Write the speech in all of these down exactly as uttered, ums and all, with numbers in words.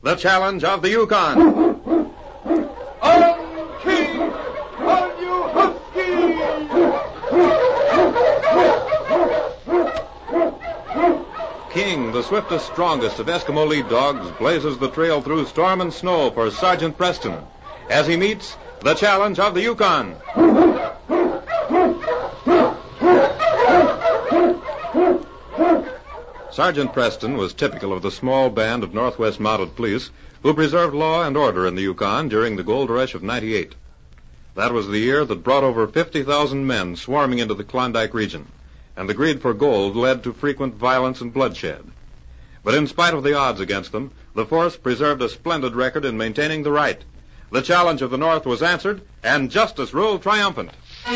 the challenge of the Yukon. On King, on you Husky! King, the swiftest, strongest of Eskimo lead dogs, blazes the trail through storm and snow for Sergeant Preston as he meets the challenge of the Yukon. Sergeant Preston was typical of the small band of Northwest Mounted Police who preserved law and order in the Yukon during the gold rush of ninety-eight. That was the year that brought over fifty thousand men swarming into the Klondike region, and the greed for gold led to frequent violence and bloodshed. But in spite of the odds against them, the force preserved a splendid record in maintaining the right. The challenge of the North was answered, and justice ruled triumphant.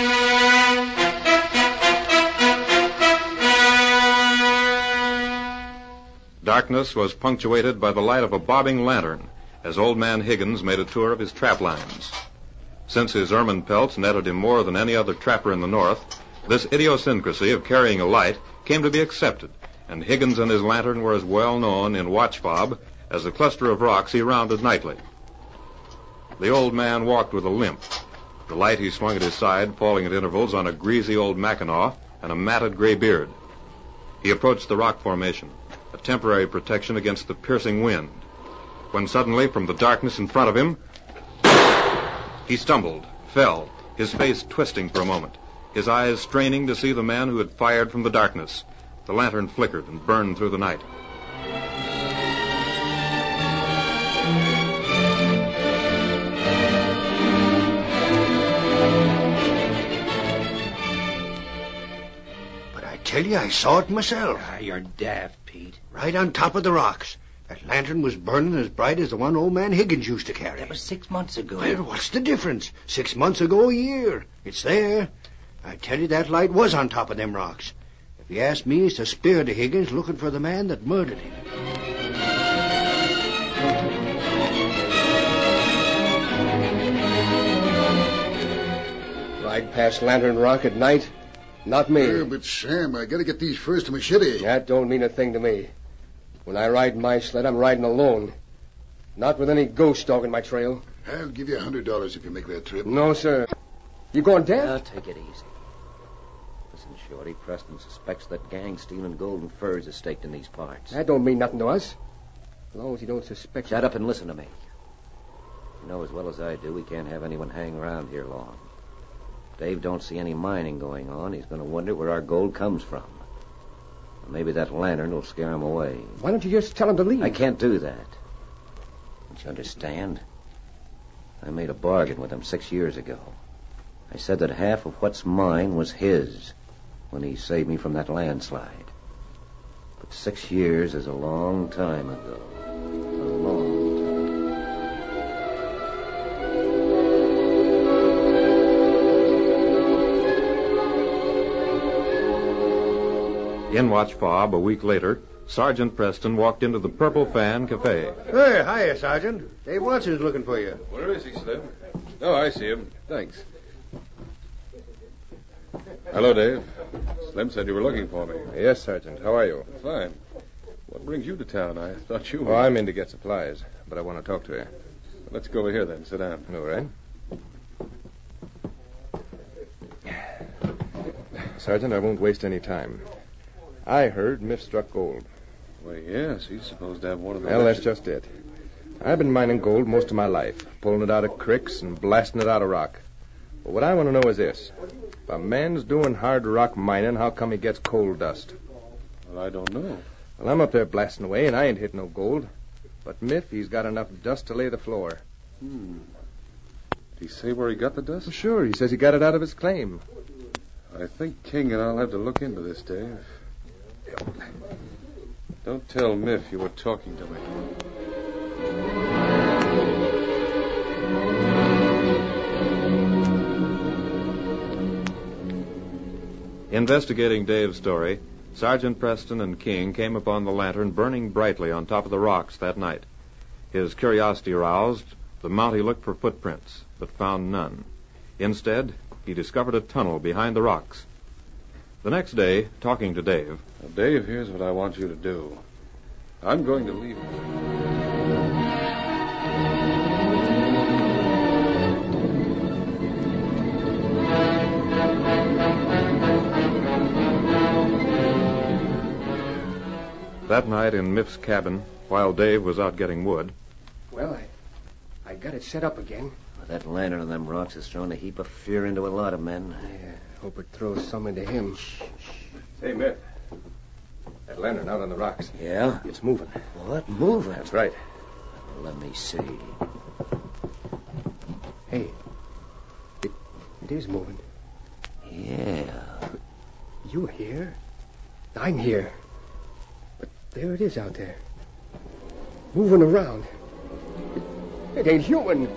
Darkness was punctuated by the light of a bobbing lantern as Old Man Higgins made a tour of his trap lines. Since his ermine pelts netted him more than any other trapper in the North, this idiosyncrasy of carrying a light came to be accepted, and Higgins and his lantern were as well known in watch fob as the cluster of rocks he rounded nightly. The old man walked with a limp, the light he swung at his side falling at intervals on a greasy old Mackinaw and a matted gray beard. He approached the rock formation, a temporary protection against the piercing wind, when suddenly from the darkness in front of him, he stumbled, fell, his face twisting for a moment, his eyes straining to see the man who had fired from the darkness. The lantern flickered and burned through the night. But I tell you, I saw it myself. Ah, you're daft, Pete. Right on top of the rocks. That lantern was burning as bright as the one old man Higgins used to carry. That was six months ago. Well, what's the difference? Six months ago, a year. It's there. I tell you, that light was on top of them rocks. If you ask me, it's a spirit of Higgins looking for the man that murdered him. Ride past Lantern Rock at night? Not me. Yeah, but Sam, I gotta get these first to Machete. That don't mean a thing to me. When I ride my sled, I'm riding alone. Not with any ghost dog in my trail. I'll give you a hundred dollars if you make that trip. No, sir. You going deaf? Now, take it easy. Listen, Shorty, Preston suspects that gang stealing golden furs is staked in these parts. That don't mean nothing to us. As long as you don't suspect... Shut up and listen to me. You know as well as I do we can't have anyone hang around here long. If Dave don't see any mining going on, he's going to wonder where our gold comes from. And maybe that lantern will scare him away. Why don't you just tell him to leave? I can't do that. Don't you understand? I made a bargain with him six years ago. I said that half of what's mine was his when he saved me from that landslide. But six years is a long time ago. A long time. In watch fob a week later, Sergeant Preston walked into the Purple Fan Cafe. Hey, hiya, Sergeant. Dave Watson's looking for you. Where is he, Slim? Oh, I see him. Thanks. Hello, Dave. Slim said you were looking for me. Yes, Sergeant. How are you? Fine. What brings you to town? I thought you were... Oh, I'm in to get supplies, but I want to talk to you. Let's go over here, then. Sit down. All right. Sergeant, I won't waste any time. I heard Miff struck gold. Well, yes, he's supposed to have one of the... Well, that's just it. I've been mining gold most of my life, pulling it out of creeks and blasting it out of rock. But what I want to know is this. If a man's doing hard rock mining, how come he gets coal dust? Well, I don't know. Well, I'm up there blasting away, and I ain't hit no gold. But Miff, he's got enough dust to lay the floor. Hmm. Did he say where he got the dust? Well, sure, he says he got it out of his claim. I think King and I'll have to look into this, Dave. Don't tell Miff you were talking to me. Investigating Dave's story, Sergeant Preston and King came upon the lantern burning brightly on top of the rocks that night. His curiosity aroused, the Mountie looked for footprints, but found none. Instead, he discovered a tunnel behind the rocks. The next day, talking to Dave... Now, Dave, here's what I want you to do. I'm going to leave... That night in Miff's cabin, while Dave was out getting wood. Well, I, I got it set up again. Well, that lantern on them rocks has thrown a heap of fear into a lot of men. Yeah, hope it throws some into him. Hey, Miff. That lantern out on the rocks. Yeah? It's moving. What? Moving? That's right. Let me see. Hey, it, it is moving. Yeah. You're here. I'm here. But there it is out there. Moving around. It, it ain't human.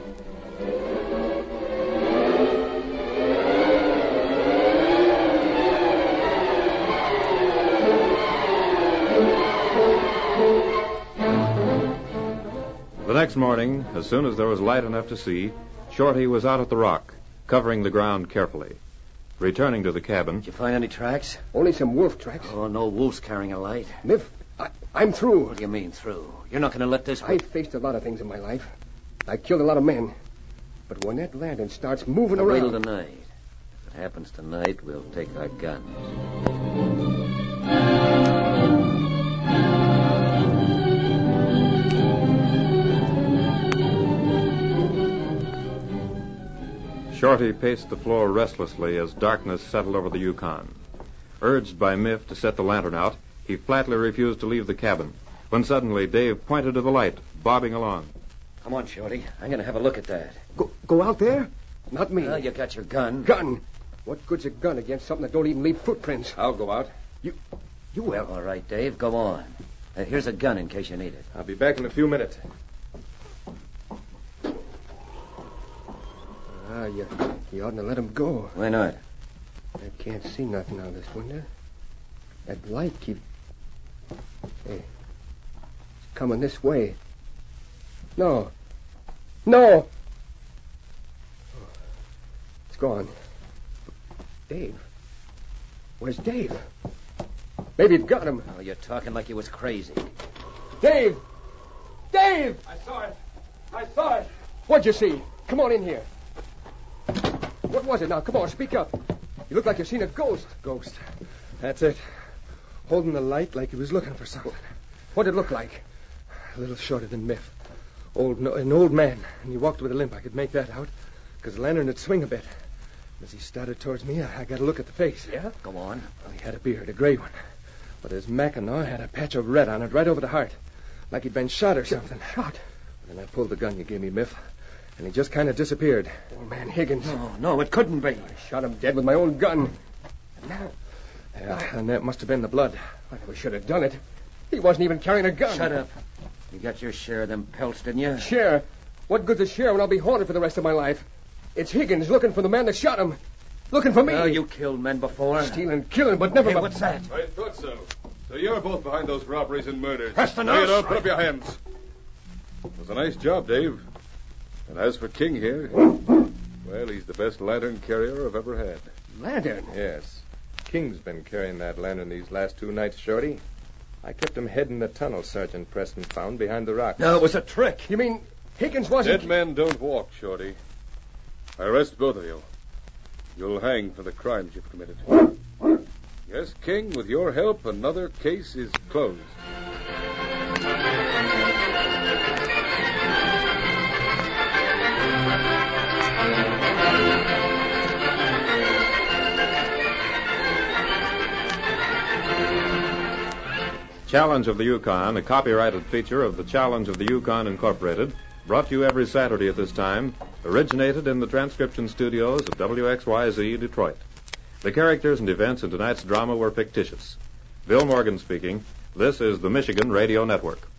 The next morning, as soon as there was light enough to see, Shorty was out at the rock, covering the ground carefully. Returning to the cabin. Did you find any tracks? Only some wolf tracks. Oh, no wolves carrying a light. Miff, I, I'm through. What do you mean, through? You're not going to let this... I've faced a lot of things in my life. I killed a lot of men. But when that lantern starts moving I'll around... wait till tonight. If it happens tonight, we'll take our guns. Shorty paced the floor restlessly as darkness settled over the Yukon. Urged by Miff to set the lantern out, he flatly refused to leave the cabin, when suddenly Dave pointed to the light, bobbing along. Come on, Shorty. I'm going to have a look at that. Go, go out there? Not me. Well, you got your gun. Gun? What good's a gun against something that don't even leave footprints? I'll go out. You, you will. All right, Dave, go on. Uh, here's a gun in case you need it. I'll be back in a few minutes. Ah, you, you oughtn't to let him go. Why not? I can't see nothing out of this window. That light keeps... Hey, it's coming this way. No. No! Oh, it's gone. Dave? Where's Dave? Maybe it got him. Oh, you're talking like you was crazy. Dave! Dave! I saw it. I saw it. What'd you see? Come on in here. What was it now? Come on, speak up. You look like you've seen a ghost. Ghost. That's it. Holding the light like he was looking for something. What'd it look like? A little shorter than Miff. Old, no, an old man. And he walked with a limp. I could make that out. Because the lantern would swing a bit. As he started towards me, I, I got a look at the face. Yeah? Go on. Well, he had a beard, a gray one. But his mackinaw had a patch of red on it right over the heart. Like he'd been shot or something. Shot? And then I pulled the gun you gave me, Miff. And he just kind of disappeared. Old man Higgins. No, no, it couldn't be. I shot him dead with my own gun. And now... Yeah, and that must have been the blood. I never should have done it. He wasn't even carrying a gun. Shut up. You got your share of them pelts, didn't you? Share? What good's a share when I'll be haunted for the rest of my life? It's Higgins looking for the man that shot him. Looking for me. Well, you killed men before. Stealing, killing, but never... Hey, what's that? I thought so. So you're both behind those robberies and murders. Press the No, you nose. don't. Put up your hands. It was a nice job, Dave. And as for King here, well, he's the best lantern carrier I've ever had. Lantern? Yes. King's been carrying that lantern these last two nights, Shorty. I kept him heading the tunnel Sergeant Preston found behind the rock. No, it was a trick. You mean Higgins wasn't... Dead men don't walk, Shorty. I arrest both of you. You'll hang for the crimes you've committed. Yes, King, with your help, another case is closed. Challenge of the Yukon, a copyrighted feature of the Challenge of the Yukon Incorporated, brought to you every Saturday at this time, originated in the transcription studios of W X Y Z Detroit. The characters and events in tonight's drama were fictitious. Bill Morgan speaking. This is the Michigan Radio Network.